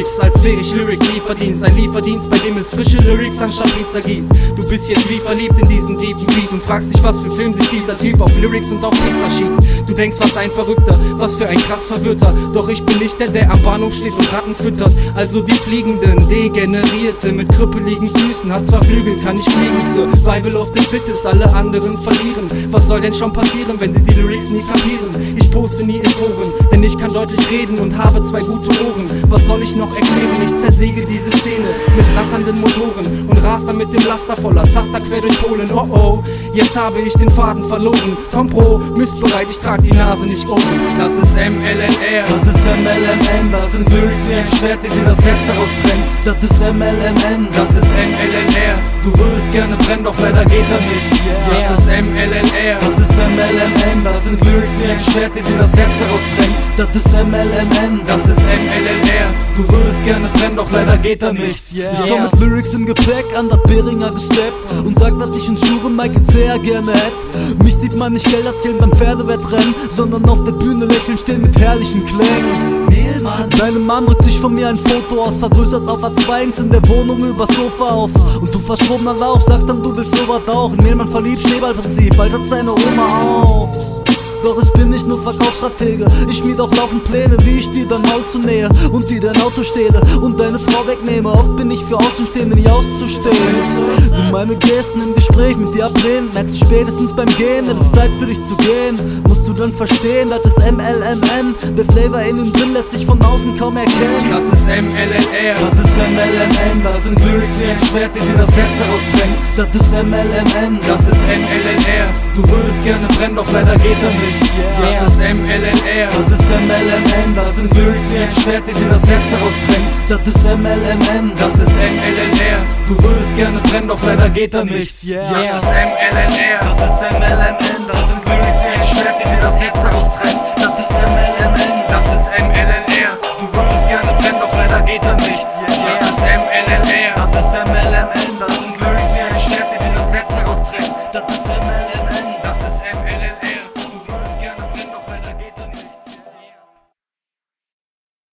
Lyrics, als wäre ich Lyric-Lieferdienst. Ein Lieferdienst, bei dem es frische Lyrics anstatt Pizza gibt. Du bist jetzt wie verliebt in diesen deepen Beat und fragst dich, was für Film sich dieser Typ auf Lyrics und auf Pizza schiebt. Du denkst, was ein Verrückter, was für ein krass Verwirrter. Doch ich bin nicht der am Bahnhof steht und Ratten füttert. Also die Fliegenden, Degenerierte mit krüppeligen Füßen. Hat zwar Flügel, kann nicht fliegen, Survival of the Fittest, alle anderen verlieren. Was soll denn schon passieren, wenn sie die Lyrics nie kapieren? Ich poste nie in Foren, denn ich kann deutlich reden und habe zwei gute Ohren. Was soll ich noch erklären? Ich zersäge diese Szene mit ratternden Motoren und ras dann mit dem Laster voller Zaster quer durch Polen. Oh oh, jetzt habe ich den Faden verloren. Kompromissbereit, ich trag die Nase nicht oben. Das ist MLNR, das ist MLMN, das sind Lyrics wie ein Schwert, die dir das Herz heraustrennt. Das ist MLMN, das ist MLNR. Du würdest gerne brennen, doch leider geht da nichts. Das ist MLNR, das ist MLMN, das sind Lyrics wie ein Schwert, die dir das Herz heraustrennt. Das ist MLMN, das ist MLNR. Du würdest gerne brennen, doch leider geht da nichts. Ich komm mit Lyrics im Gepäck an der Beringer gesteppt und sag, dass ich in Schuhe Michael Zeher gerne hätt. Mich sieht man nicht Geld erzählen beim Pferdewettrennen, sondern auf der Bühne lächeln stehen mit herrlichen Klängen. Deine Mom rückt sich von mir ein Foto aus, vergrößert's auf A2, hängt in der Wohnung übers Sofa auf. Und du verschrobener Lauch, sagst dann, du willst sowas auch. In Mehlmann verliebt, Schneeballprinzip, bald hat's deine Oma auch. Doch ich bin nicht nur Verkaufsstratege, ich schmied auch laufend Pläne, wie ich dir dein Maul zunähe und dir dein Auto stehle und deine Frau wegnehme. Oft bin ich für Außenstehende nicht auszustehen. Sind meine Gesten im Gespräch mit dir ablehnen, merkst du spätestens beim Gehen, es ist Zeit für dich zu gehen. Musst du dann verstehen, das ist MLMN, der Flavor innen drin lässt sich von außen kaum erkennen. Das ist MLNR, das ist MLMN, das sind Lyrics wie ein Schwert, die dir das Herz heraustrennt. Das ist MLMN, das ist MLNR. Du würdest gerne brennen, doch leider geht da nichts. Das ist MLNR, das ist MLMN, das sind Lyrics wie ein Schwert, die dir das Herz heraustrennt. Das ist MLMN, das ist MLNR. Du würdest gerne brennen, doch leider geht da nichts. Das ist MLNR, das ist MLMN, das sind Lyrics wie ein Schwert, die dir das Herz heraustrennt. Das ist MLMN, das ist MLNR.